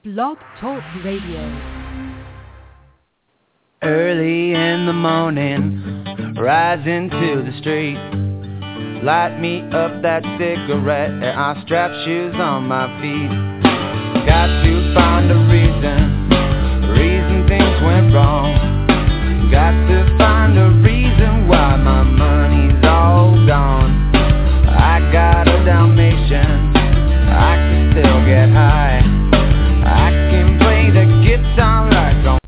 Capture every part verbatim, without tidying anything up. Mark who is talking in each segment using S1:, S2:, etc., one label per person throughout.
S1: Blog Talk Radio.
S2: Early in the morning, rising to the street. Light me up that cigarette and I strap shoes on my feet. Got to find a reason, reason things went wrong. Got to find a reason why my money's all gone. I got a Dalmatian, I can still get high. I can play the guitar like on.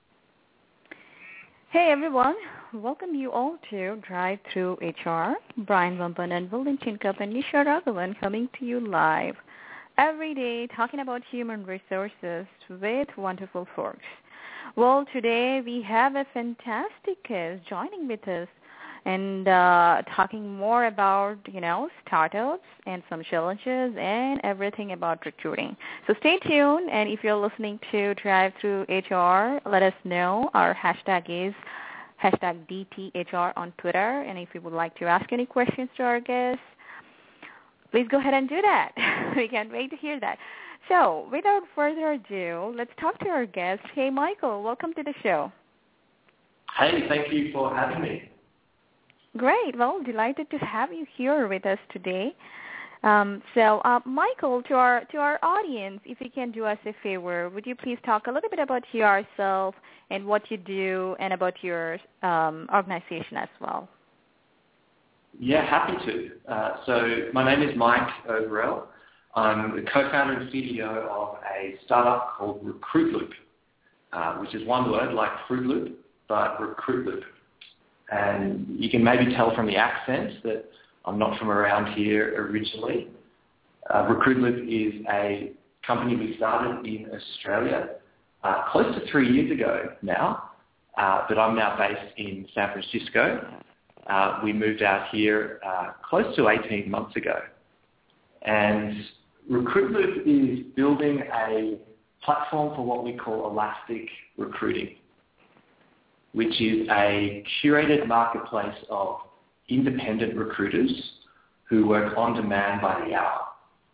S3: Hey everyone, welcome you all to Drive Through H R. Brian Vampan and Wilden Chinkup and Nisha Raghavan coming to you live every day talking about human resources with wonderful folks. Well, today we have a fantastic guest joining with us and uh, talking more about, you know, startups and some challenges and everything about recruiting. So stay tuned, and if you're listening to Drive Through H R, let us know. Our hashtag is hashtag D T H R on Twitter, and if you would like to ask any questions to our guests, please go ahead and do that. We can't wait to hear that. So without further ado, let's talk to our guest. Hey, Michael, welcome to the show.
S4: Hey, thank you for having me.
S3: Great. Well, delighted to have you here with us today. Um, so, uh, Michael, to our to our audience, if you can do us a favor, would you please talk a little bit about yourself and what you do and about your um, organization as well?
S4: Yeah, happy to. Uh, so my name is Mike Overell. I'm the co-founder and C E O of a startup called Recruit Loop, uh, which is one word like Fruit Loop, but Recruit Loop. And you can maybe tell from the accent that I'm not from around here originally. Uh, Recruit Loop is a company we started in Australia uh, close to three years ago now, uh, but I'm now based in San Francisco. Uh, we moved out here uh, close to eighteen months ago. And Recruit Loop is building a platform for what we call elastic recruiting, which is a curated marketplace of independent recruiters who work on demand by the hour.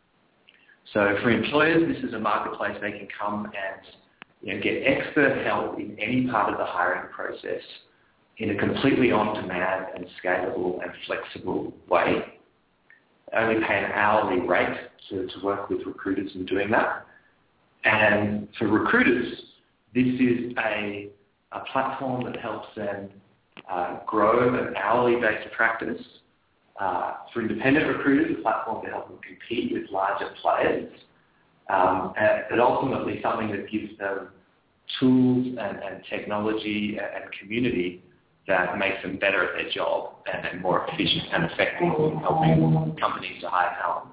S4: So for employers, this is a marketplace they can come and you know, get expert help in any part of the hiring process in a completely on-demand and scalable and flexible way. They only pay an hourly rate to, to work with recruiters in doing that. And for recruiters, this is a a platform that helps them uh, grow an hourly-based practice. Uh, for independent recruiters, a platform to help them compete with larger players, um, and, but ultimately something that gives them tools and, and technology and, and community that makes them better at their job and, and more efficient and effective in helping companies to hire talent.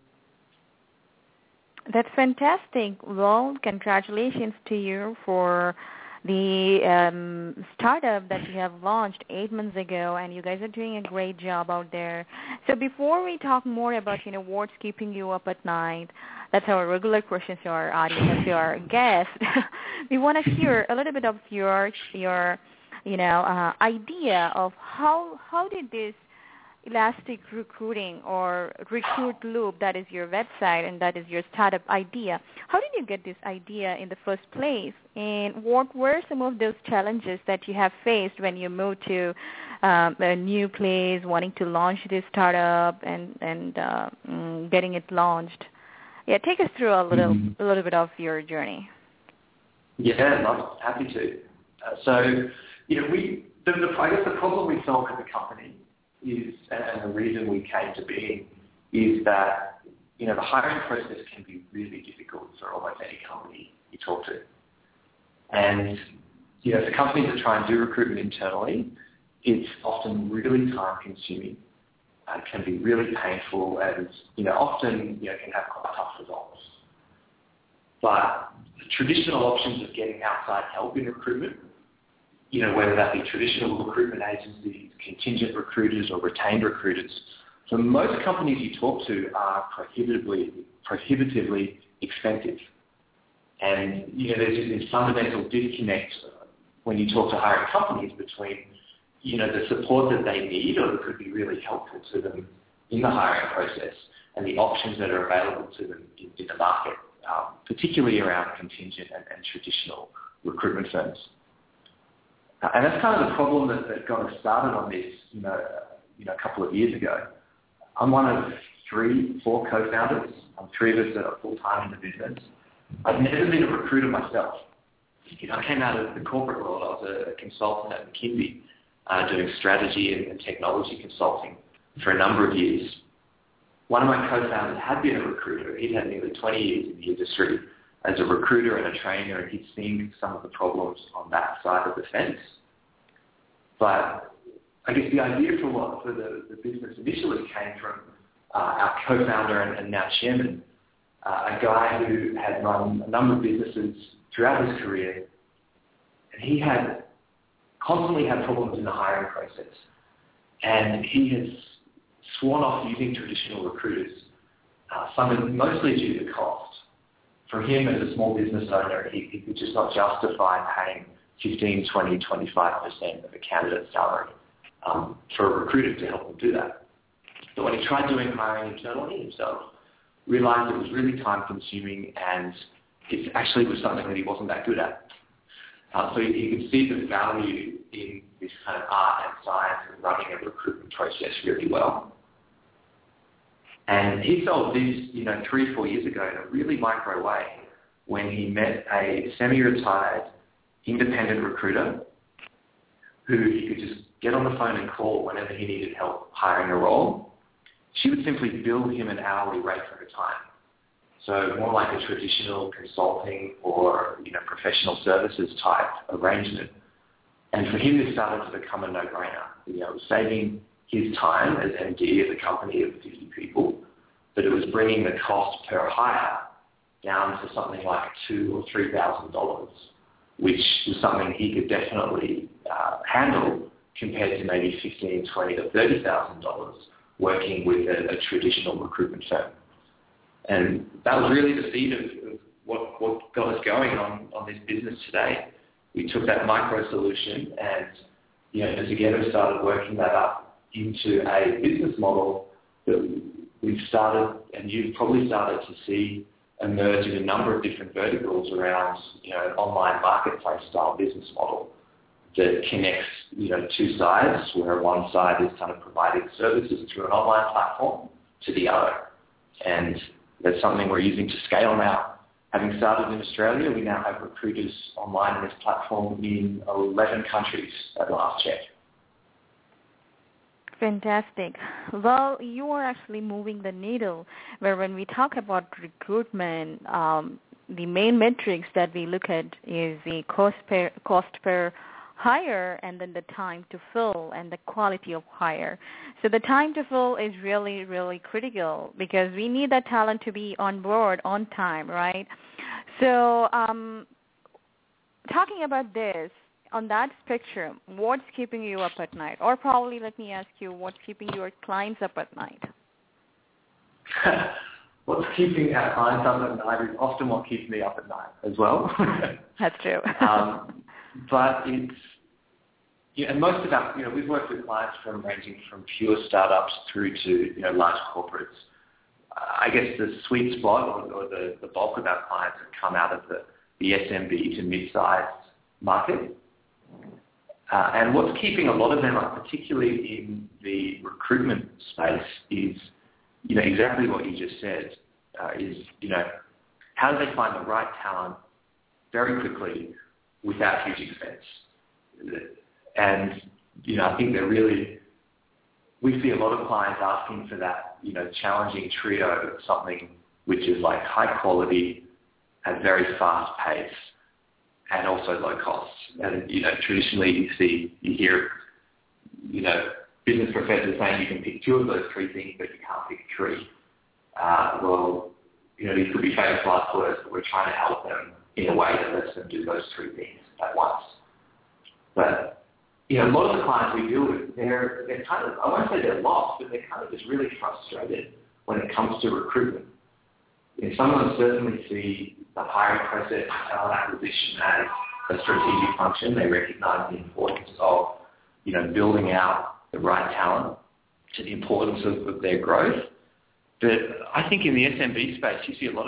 S3: That's fantastic. Well, congratulations to you for the um, startup that you have launched eight months ago, and you guys are doing a great job out there. So before we talk more about, you know, what's keeping you up at night, that's our regular questions to our audience, to our guests. We want to hear a little bit of your, your you know, uh, idea of how how did this elastic recruiting or Recruit Loop, that is your website and that is your startup idea. How did you get this idea in the first place? And what were some of those challenges that you have faced when you moved to um, a new place, wanting to launch this startup and, and uh, mm, getting it launched? Yeah, take us through a little mm-hmm. a little bit of your journey.
S4: Yeah, I'm happy to. Uh, so, you know, we the, the, I guess the problem we solve as a company is, and the reason we came to being, is that, you know, the hiring process can be really difficult for almost any company you talk to. And, you know, for companies that try and do recruitment internally, it's often really time-consuming. Uh, it can be really painful and, you know, often, you know, can have quite tough results. But the traditional options of getting outside help in recruitment, you know, whether that be traditional recruitment agencies, contingent recruiters, or retained recruiters, for most companies you talk to are prohibitively, prohibitively expensive. And, you know, there's just this fundamental disconnect when you talk to hiring companies between, you know, the support that they need or that could be really helpful to them in the hiring process and the options that are available to them in, in the market. um, particularly around contingent and, and traditional recruitment firms. Uh, and that's kind of the problem that, that got us started on this, you know, you know, a couple of years ago. I'm one of three, four co-founders. Um, three of us that are full-time in the business. I've never been a recruiter myself. You know, I came out of the corporate world. I was a consultant at McKinsey, uh, doing strategy and, and technology consulting for a number of years. One of my co-founders had been a recruiter. He'd had nearly twenty years in the industry as a recruiter and a trainer, and he'd seen some of the problems on that side of the fence. But I guess the idea for what for the, the business initially came from uh, our co-founder and, and now chairman, uh, a guy who had run a number of businesses throughout his career, and he had constantly had problems in the hiring process. And he has sworn off using traditional recruiters, uh, some mostly due to cost. For him as a small business owner, he, he could just not justify paying fifteen, twenty, twenty-five percent of a candidate's salary um, for a recruiter to help him do that. So when he tried doing hiring internally himself, realized it was really time consuming and it actually was something that he wasn't that good at. Uh, so he, he could see the value in this kind of art and science of running a recruitment process really well. And he solved this, you know, three, four years ago in a really micro way when he met a semi-retired independent recruiter who he could just get on the phone and call whenever he needed help hiring a role. She would simply bill him an hourly rate for her time. So more like a traditional consulting or, you know, professional services type arrangement. And for him, this started to become a no-brainer. You know, it was saving his time as M D of a company of fifty people, but it was bringing the cost per hire down to something like two or three thousand dollars, which was something he could definitely uh, handle compared to maybe fifteen, twenty to thirty thousand dollars working with a, a traditional recruitment firm. And that was really the seed of, of what, what got us going on, on this business today. We took that micro solution and, you know, together started working that up into a business model that we've started, and you've probably started to see emerge in a number of different verticals around, you know, an online marketplace style business model that connects, you know, two sides, where one side is kind of providing services through an online platform to the other. And that's something we're using to scale now. Having started in Australia, we now have recruiters online on this platform in eleven countries at last check.
S3: Fantastic. Well, you are actually moving the needle, where when we talk about recruitment, um, the main metrics that we look at is the cost per, cost per hire, and then the time to fill and the quality of hire. So the time to fill is really, really critical because we need that talent to be on board on time, right? So um, talking about this, on that spectrum, what's keeping you up at night? Or probably let me ask you, what's keeping your clients up at night?
S4: What's keeping our clients up at night is often what keeps me up at night as well.
S3: That's true.
S4: um, but it's, you know, and most of our, you know, we've worked with clients from ranging from pure startups through to, you know, large corporates. I guess the sweet spot or, or the, the bulk of our clients have come out of the, the S M B to mid-sized market. Uh, and what's keeping a lot of them up, particularly in the recruitment space, is, you know, exactly what you just said, uh, is, you know, how do they find the right talent very quickly without huge expense? And, you know, I think they're really, we see a lot of clients asking for that, you know, challenging trio of something which is like high quality at very fast pace and also low cost. And, you know, traditionally you see, you hear, you know, business professors saying you can pick two of those three things, but you can't pick three. Uh, well, you know, these could be famous last words, but we're trying to help them in a way that lets them do those three things at once. But, you know, a lot of the clients we deal with, they're, they're kind of, I won't say they're lost, but they're kind of just really frustrated when it comes to recruitment. You know, some of them certainly see the hiring process, talent acquisition as a strategic function. They recognize the importance of, you know, building out the right talent, to the importance of, of their growth. But I think in the S M B space, you see a lot of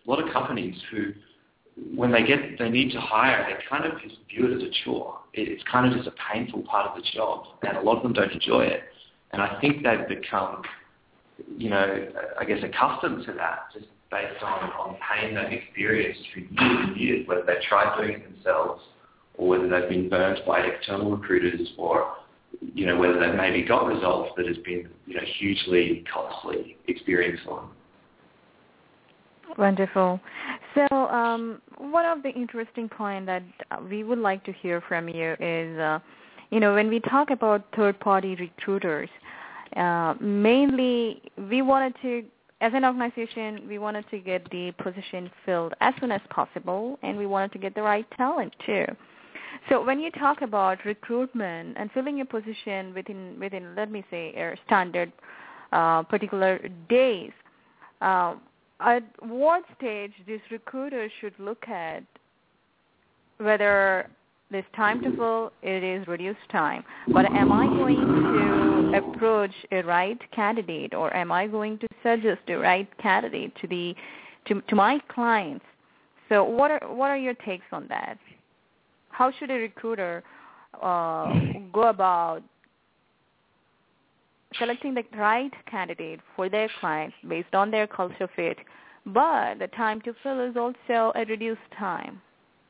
S4: a lot of companies who, when they get, they need to hire, they kind of just view it as a chore. It's kind of just a painful part of the job, and a lot of them don't enjoy it. And I think they've become, you know, I guess accustomed to that, just based on, on pain they've experienced for years and years, whether they've tried doing it themselves or whether they've been burnt by external recruiters, or, you know, whether they've maybe got results that has been, you know, hugely costly experience for them.
S3: Wonderful. So um, one of the interesting points that we would like to hear from you is, uh, you know, when we talk about third-party recruiters, uh, mainly we wanted to, as an organization, we wanted to get the position filled as soon as possible, and we wanted to get the right talent too. So when you talk about recruitment and filling a position within, within let me say, a standard uh, particular days, uh, at what stage these recruiters should look at whether there's time to fill, it is reduced time, but am I going to approach a right candidate, or am I going to suggest a right candidate to the to, to my clients? So what are what are your takes on that? How should a recruiter uh, go about selecting the right candidate for their clients based on their culture fit, but the time to fill is also a reduced time?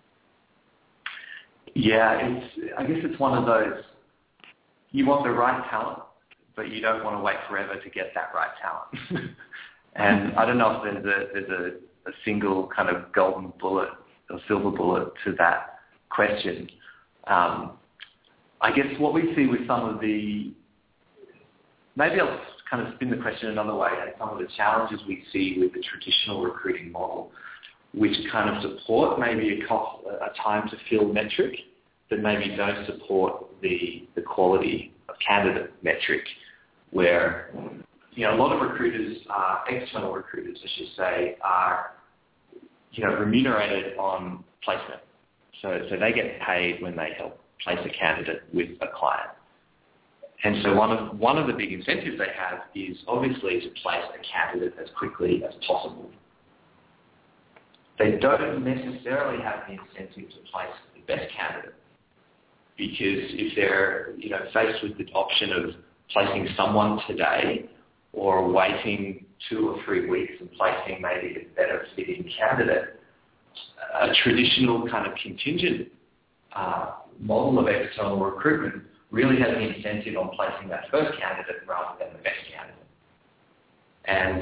S4: Yeah, it's, I guess it's one of those, you want the right talent, but you don't want to wait forever to get that right talent. And I don't know if there's a, there's a, a single kind of golden bullet or silver bullet to that question. Um, I guess what we see with some of the, maybe I'll kind of spin the question another way, and some of the challenges we see with the traditional recruiting model, which kind of support maybe a, cost, a time to fill metric, but maybe don't support the, the quality of candidate metric, where, you know, a lot of recruiters, uh, external recruiters, I should say, are, you know, remunerated on placement. So, so they get paid when they help place a candidate with a client. And so one of one of the big incentives they have is obviously to place a candidate as quickly as possible. They don't necessarily have the incentive to place the best candidate, because if they're, you know, faced with the option of placing someone today or waiting two or three weeks and placing maybe a better fitting candidate, a traditional kind of contingent uh, model of external recruitment really has the incentive on placing that first candidate rather than the best candidate. And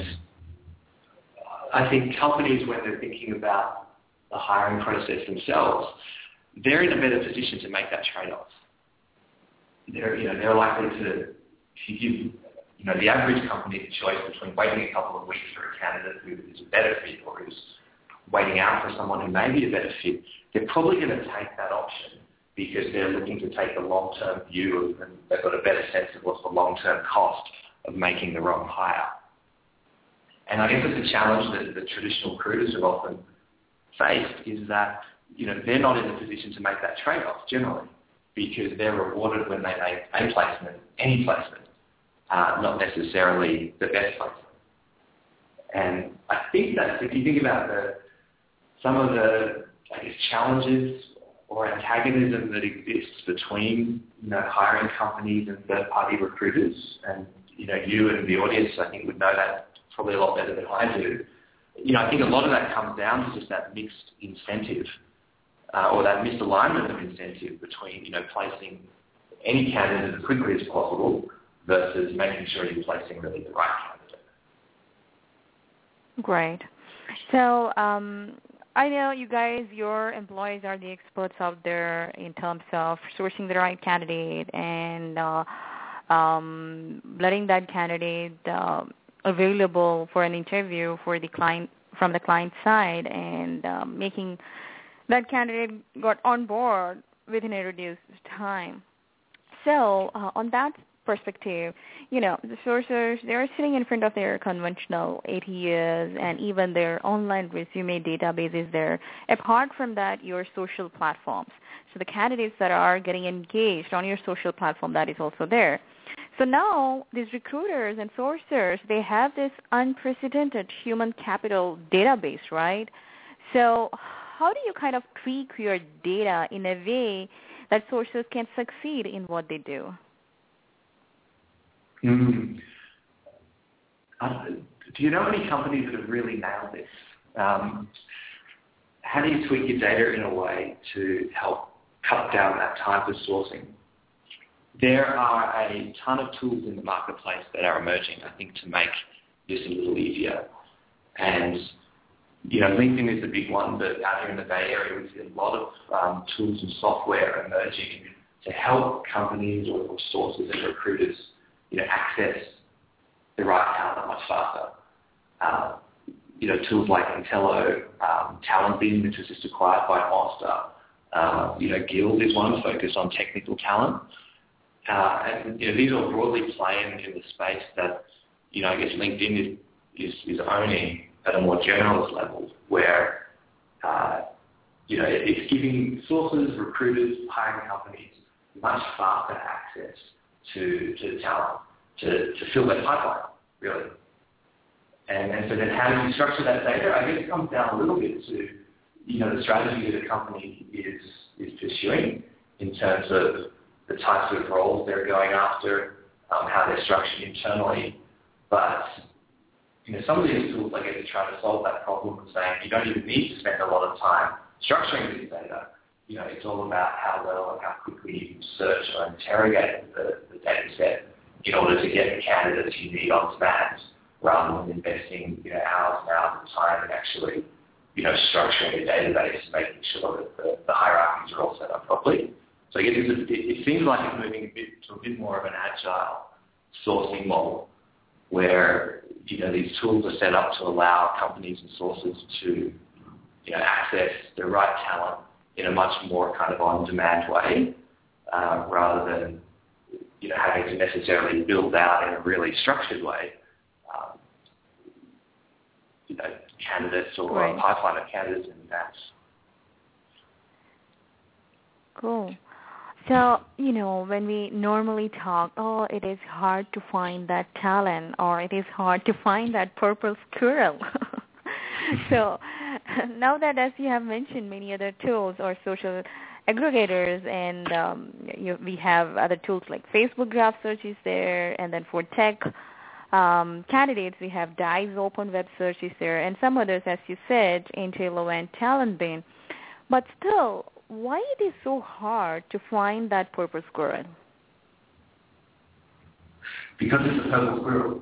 S4: I think companies, when they're thinking about the hiring process themselves, they're in a better position to make that trade-off. They're, you know, they're likely to, if you give, you know, the average company the choice between waiting a couple of weeks for a candidate who is a better fit or who's waiting out for someone who may be a better fit, they're probably going to take that option because they're looking to take a long-term view of, and they've got a better sense of what's the long-term cost of making the wrong hire. And I guess it's a challenge that the traditional recruiters have often faced, is that, you know, they're not in a position to make that trade-off generally, because they're rewarded when they make a placement, any placement, uh, not necessarily the best placement. And I think that if you think about the, some of the, I guess, challenges or antagonism that exists between, you know, hiring companies and third-party recruiters, and, you know, you and the audience, I think, would know that probably a lot better than I do. You know, I think a lot of that comes down to just that mixed incentive uh, or that misalignment of incentive between, you know, placing any candidate as quickly as possible versus making sure you're placing really the right candidate.
S3: Great. So um, I know you guys, your employees are the experts out there in terms of sourcing the right candidate and uh, um, letting that candidate uh, available for an interview for the client from the client side, and uh, making that candidate got on board within a reduced time. So uh, on that perspective, you know, the sourcers, they're sitting in front of their conventional A T S, and even their online resume database is there. Apart from that, your social platforms. So the candidates that are getting engaged on your social platform, that is also there. So now these recruiters and sourcers, they have this unprecedented human capital database, right? So how do you kind of tweak your data in a way that sourcers can succeed in what they do?
S4: Mm. Uh, do you know any companies that have really nailed this? Um, how do you tweak your data in a way to help cut down that time for sourcing? There are a ton of tools in the marketplace that are emerging, I think, to make this a little easier. And, you know, LinkedIn is the big one, but out here in the Bay Area, we see a lot of um, tools and software emerging to help companies or sources and recruiters, you know, access the right talent much faster. Uh, you know, tools like Intello, um, TalentBin, which was just acquired by Monster. Uh, you know, Guild is one focused on technical talent. Uh, and you know, these are broadly playing in the space that, you know, I guess LinkedIn is, is, is owning at a more generalist level where, uh, you know, it's giving sources, recruiters, hiring companies much faster access to, to talent to, to fill their pipeline, really. And, and so then how do you structure that data? I guess it comes down a little bit to, you know, the strategy that a company is, is pursuing in terms of the types of roles they're going after, um, how they're structured internally. But, you know, some of these tools, I guess, are trying to solve that problem of saying you don't even need to spend a lot of time structuring this data. You know, it's all about how well and how quickly you can search or interrogate the, the data set in order to get the candidates you need on demand, rather than investing, you know, hours and hours of time and actually, you know, structuring a database, making sure that the, the hierarchies are all set up properly. So I guess it's a, it, it seems like it's moving a bit to a bit more of an agile sourcing model where, you know, these tools are set up to allow companies and sources to, you know, access the right talent in a much more kind of on-demand way, uh, rather than, you know, having to necessarily build out in a really structured way, um, you know, candidates or
S3: right.
S4: a pipeline of candidates in advance.
S3: Cool. So, you know, when we normally talk, oh, it is hard to find that talent, or it is hard to find that purple squirrel. So now that, as you have mentioned, many other tools or social aggregators, and um, you, we have other tools like Facebook Graph Search is there, and then for tech um, candidates, we have Dice Open Web Search is there, and some others, as you said, Intello and TalentBin. But still, why it is so hard to find that purple squirrel?
S4: Because it's a purple squirrel.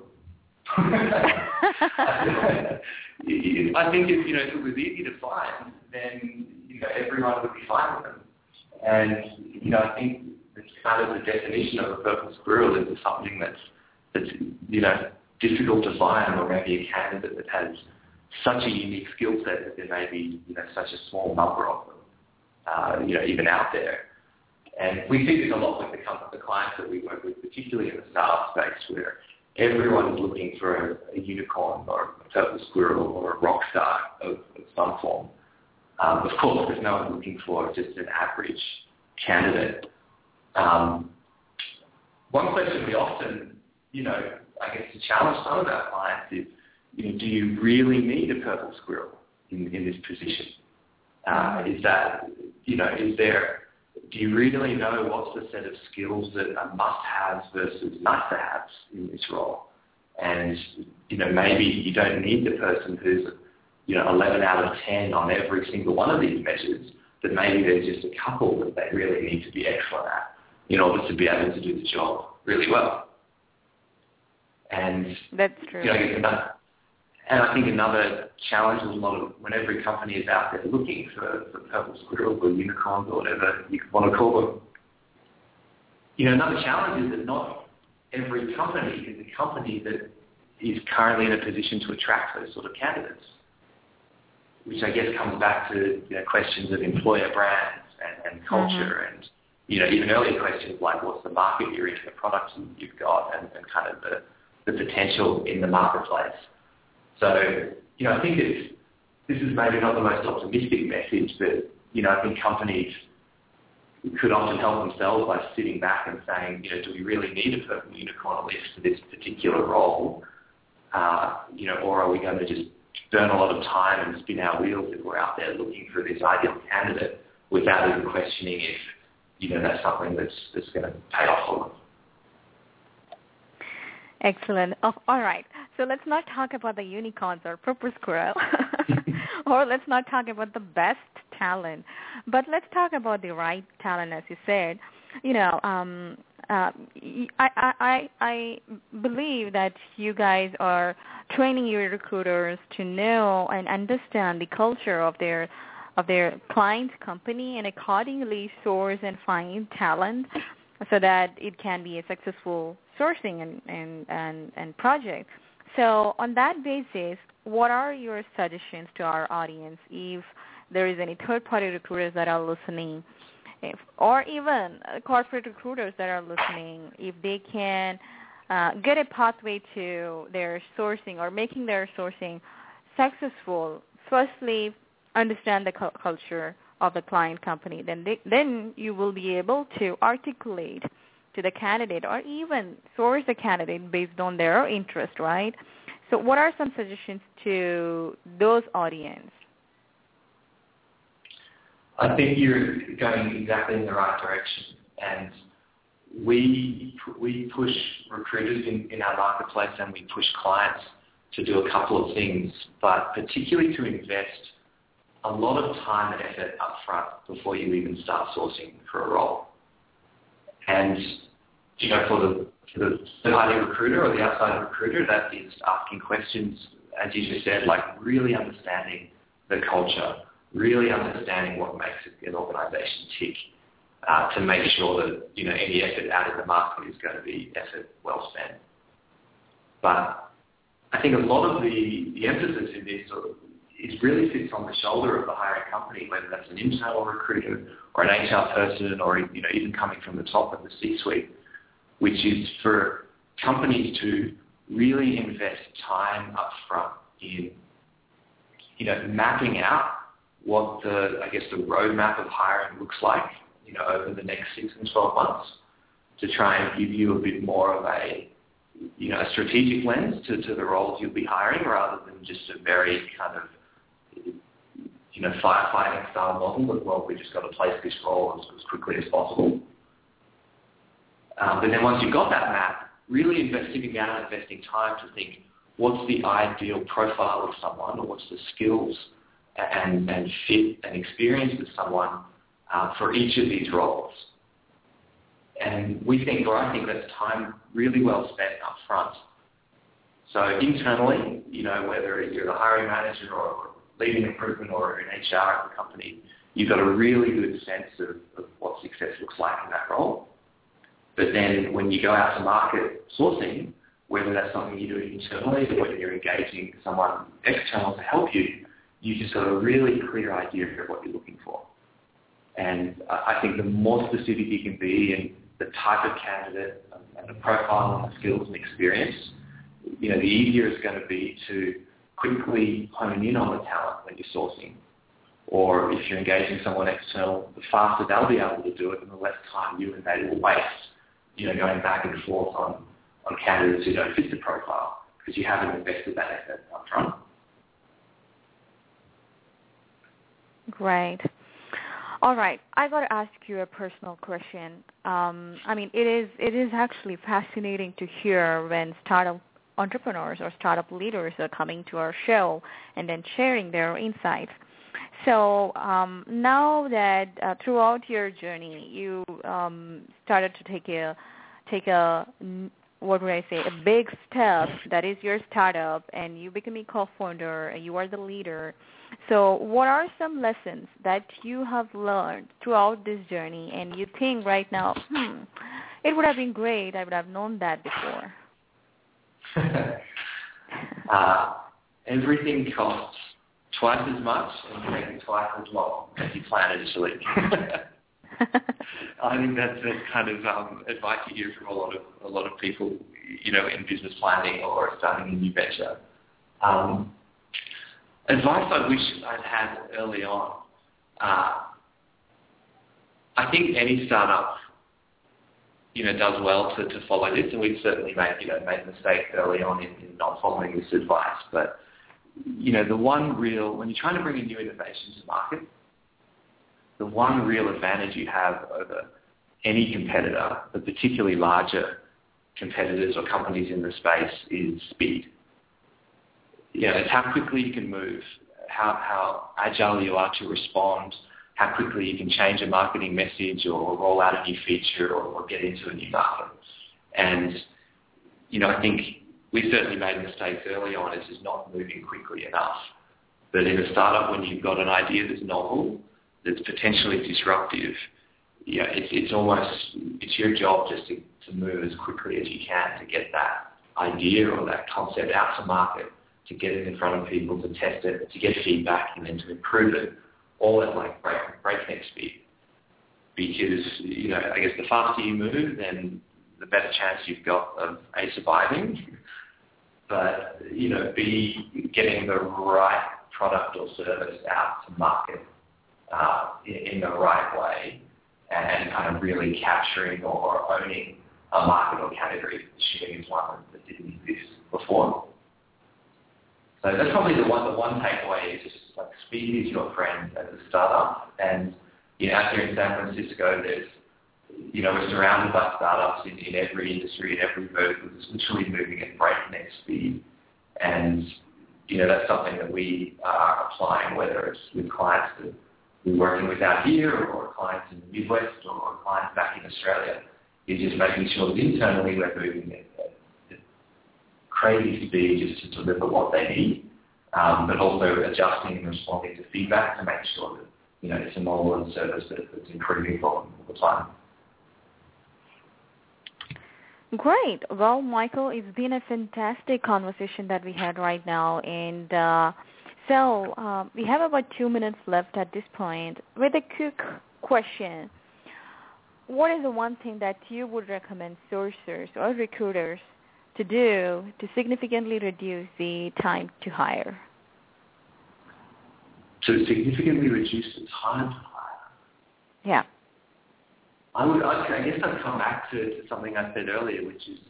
S4: I think if, you know, if it was easy to find, then, you know, everyone would be fine with them. And, you know, I think it's kind of the definition of a purple squirrel is something that's, that's, you know, difficult to find, or maybe a candidate that has such a unique skill set that there may be, you know, such a small number of them, uh, you know, even out there. And we see this a lot with the, the clients that we work with, particularly in the startup space, where everyone is looking for a, a unicorn or a purple squirrel or a rock star of, of some form. Um, of course, there's no one looking for just an average candidate. Um, one question we often, you know, I guess to challenge some of our clients is, you know, do you really need a purple squirrel in, in this position? Uh, is that, you know, is there, do you really know what's the set of skills that are must-haves versus nice-to-haves in this role? And, you know, maybe you don't need the person who's, you know, eleven out of ten on every single one of these measures, but maybe there's just a couple that they really need to be excellent at in order to be able to do the job really well. And
S3: that's true.
S4: You know, I guess another, and I think another challenge is a lot of when every company is out there looking for, for purple squirrels or unicorns or whatever you want to call them. You know, another challenge is that not every company is a company that is currently in a position to attract those sort of candidates, which I guess comes back to, you know, questions of employer brands and, and culture, mm-hmm. and, you know, even earlier questions like what's the market you're in, the products you've got, and, and kind of the, the potential in the marketplace. So, you know, I think it's, this is maybe not the most optimistic message, but, you know, I think companies could often help themselves by sitting back and saying, you know, do we really need a purple unicorn list for this particular role? Uh, you know, or are we going to just burn a lot of time and spin our wheels if we're out there looking for this ideal candidate without even questioning if, you know, that's something that's, that's going to pay off for them.
S3: Excellent. Oh, all right. So let's not talk about the unicorns or purple squirrel, or let's not talk about the best talent, but let's talk about the right talent, as you said. You know, um, uh, I, I, I believe that you guys are training your recruiters to know and understand the culture of their of their client company and accordingly source and find talent so that it can be a successful sourcing and, and, and, and project. So on that basis, what are your suggestions to our audience if there is any third-party recruiters that are listening, if, or even corporate recruiters that are listening, if they can uh, get a pathway to their sourcing or making their sourcing successful? Firstly, understand the cu- culture of the client company. Then, they, then you will be able to articulate to the candidate or even source the candidate based on their interest, right? So what are some suggestions to those audience?
S4: I think you're going exactly in the right direction. And we we push recruiters in, in our marketplace and we push clients to do a couple of things, but particularly to invest a lot of time and effort up front before you even start sourcing for a role. And, you know, for the, for the third-party recruiter or the outside recruiter, that is asking questions, as you just said, like really understanding the culture, really understanding what makes an organisation tick, uh, to make sure that, you know, any effort out in the market is going to be effort well spent. But I think a lot of the, the emphasis in this sort of it really sits on the shoulder of the hiring company, whether that's an internal recruiter or an H R person or, you know, even coming from the top of the C-suite, which is for companies to really invest time up front in, you know, mapping out what the, I guess, the roadmap of hiring looks like, you know, over the next six and twelve months to try and give you a bit more of a, you know, a strategic lens to, to the roles you'll be hiring rather than just a very kind of, you know, firefighting style model that, well, we just got to place this role as, as quickly as possible. Um, but then once you've got that map, really invest, sitting down and investing time to think, what's the ideal profile of someone or what's the skills and, and fit and experience of someone uh, for each of these roles. And we think, or I think that's time really well spent up front. So internally, you know, whether you're a hiring manager or leading recruitment or an H R at the company, you've got a really good sense of, of what success looks like in that role. But then when you go out to market sourcing, whether that's something you're doing internally or whether you're engaging someone external to help you, you just got a really clear idea of what you're looking for. And I think the more specific you can be in the type of candidate and the profile and the skills and experience, you know, the easier it's going to be to quickly hone in on the talent when you're sourcing. Or if you're engaging someone external, the faster they'll be able to do it and the less time you and they will waste, you know, going back and forth on, on candidates who don't fit the profile because you haven't invested that effort up front.
S3: Great. All right, I got to ask you a personal question. Um, I mean, it is it is actually fascinating to hear when startup entrepreneurs or startup leaders are coming to our show and then sharing their insights. So um, now that uh, throughout your journey, you um, started to take a take a what would I say a big step that is your startup, and you become a co-founder, and you are the leader. So what are some lessons that you have learned throughout this journey, and you think right now, hmm, it would have been great, I would have known that before?
S4: uh, everything costs twice as much and takes twice as long as you plan initially. I think that's the kind of um, advice you hear from a lot of a lot of people, you know, in business planning or starting a new venture. Um, advice I wish I'd had early on. Uh, I I think any startup, you know, does well to, to follow this, and we've certainly made, you know, made mistakes early on in, in not following this advice. But, you know, the one real, when you're trying to bring a new innovation to market, the one real advantage you have over any competitor, but particularly larger competitors or companies in the space, is speed. You know, it's how quickly you can move, how, how agile you are to respond, how quickly you can change a marketing message or roll out a new feature or, or get into a new market. And, you know, I think we certainly made mistakes early on as just not moving quickly enough. But in a startup, when you've got an idea that's novel, that's potentially disruptive, you know, it's, it's almost, it's your job just to, to move as quickly as you can to get that idea or that concept out to market, to get it in front of people, to test it, to get feedback, and then to improve it, all at like break, breakneck speed. Because, you know, I guess the faster you move, then the better chance you've got of A, surviving, but, you know, B, getting the right product or service out to market uh, in, in the right way, and kind of really capturing or owning a market or category. Shipping is one that didn't exist before. So that's probably the one. The one takeaway is just like speed is your friend as a startup. And you know, out here in San Francisco, there's, you know, we're surrounded by startups in, in every industry, in every vertical. It's literally moving at breakneck speed. And you know, that's something that we are applying, whether it's with clients that we're working with out here, or clients in the Midwest, or clients back in Australia. Is just making sure that internally we're moving at, at crazy speed just to deliver what they need, um, but also adjusting and responding to feedback to make sure that, you know, it's a model and service that it's improving for them all the time.
S3: Great. Well, Michael, it's been a fantastic conversation that we had right now, and uh, so uh, we have about two minutes left at this point. With a quick question, what is the one thing that you would recommend sourcers or recruiters to do to significantly reduce the time to hire?
S4: To significantly reduce the time to hire?
S3: Yeah.
S4: I would. I guess I'd come back to, to something I said earlier, which is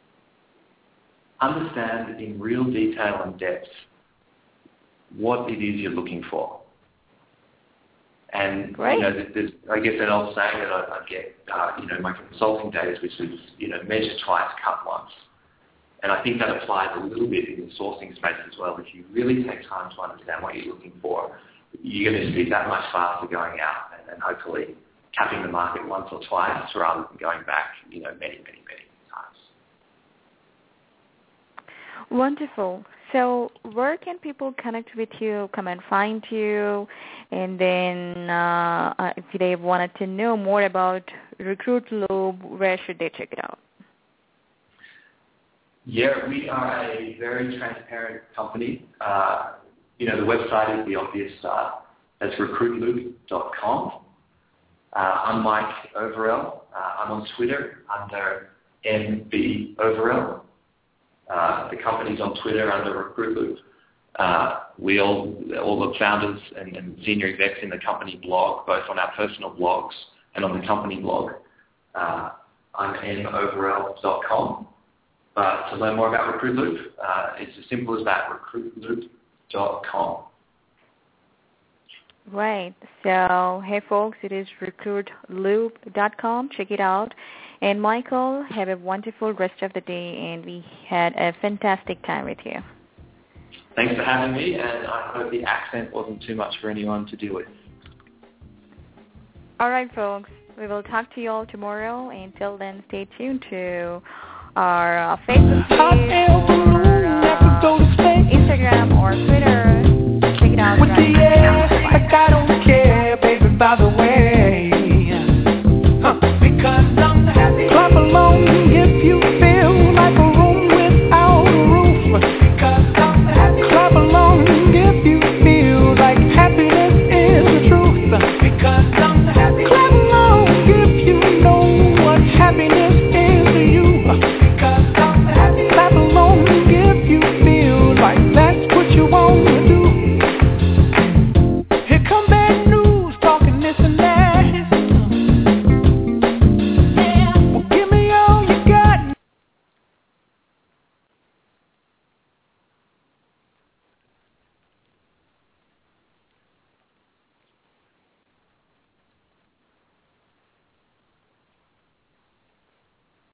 S4: understand in real detail and depth what it is you're looking for. And,
S3: right.
S4: you know, there's, I guess, an old saying that I, I get, uh, you know, in my consulting days, which is, you know, measure twice, cut once. And I think that applies a little bit in the sourcing space as well. If you really take time to understand what you're looking for, you're going to see that much faster going out and, and hopefully tapping the market once or twice rather than going back, you know, many, many, many times.
S3: Wonderful. So where can people connect with you, come and find you, and then uh, if they wanted to know more about Recruit Loop, where should they check it out?
S4: Yeah, we are a very transparent company. Uh, you know, the website is the obvious start. That's recruit loop dot com. Uh, I'm Mike Overell. Uh, I'm on Twitter under M B Overell. Uh, the company's on Twitter under Recruit Loop. Uh, we all, all the founders and, and senior execs in the company blog, both on our personal blogs and on the company blog. Uh, I'm m overell dot com. But to learn more about Recruit Loop, uh, it's as simple as that, recruit loop dot com.
S3: Right. So, hey, folks, it is recruit loop dot com. Check it out. And, Michael, have a wonderful rest of the day, and we had a fantastic time with you.
S4: Thanks for having me, and I hope the accent wasn't too much for anyone to deal with.
S3: All right, folks. We will talk to you all tomorrow. Until then, stay tuned to our uh, Facebook page, or uh, Instagram, or Twitter. Check it out. Right.